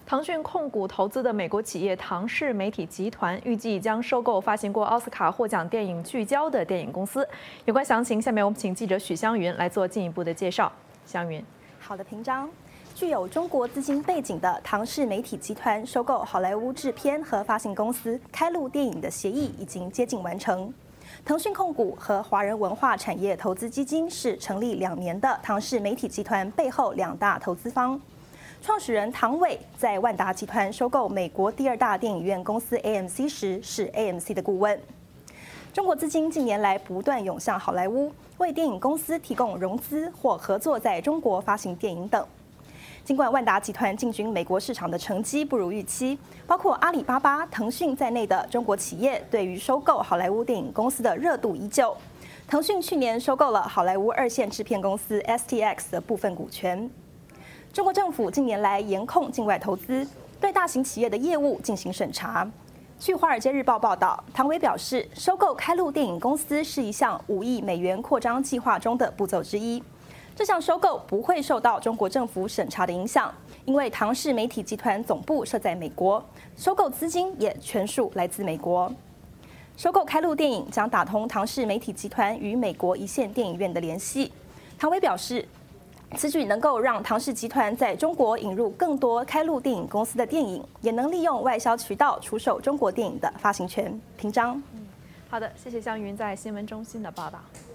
腾讯控股投资的美国企业唐氏媒体集团预计将收购发行过奥斯卡获奖电影《聚焦》的电影公司。有关详情，下面我们请记者许湘云来做进一步的介绍。湘云， 好的，平章。具有中国资金背景的唐氏媒体集团收购好莱坞制片和发行公司开路电影的协议已经接近完成。腾讯控股和华人文化产业投资基金是成立2年的唐氏媒体集团背后2大投资方。创始人唐伟在万达集团收购美国第2大电影院公司 AMC 时是 AMC 的顾问。中国资金近年来不断涌向好莱坞，为电影公司提供融资或合作在中国发行电影等。尽管万达集团进军美国市场的成绩不如预期，包括阿里巴巴、腾讯在内的中国企业对于收购好莱坞电影公司的热度依旧。腾讯去年收购了好莱坞2线制片公司 STX 的部分股权。中国政府近年来严控境外投资，对大型企业的业务进行审查。据《华尔街日报》报道，唐伟表示，收购开路电影公司是一项5亿美元扩张计划中的步骤之一。这项收购不会受到中国政府审查的影响，因为唐氏媒体集团总部设在美国，收购资金也全数来自美国。收购开路电影将打通唐氏媒体集团与美国一线电影院的联系。唐伟表示，此举能够让唐氏集团在中国引入更多开路电影公司的电影，也能利用外销渠道出售中国电影的发行权。平章， 好的，谢谢湘云在新闻中心的报道。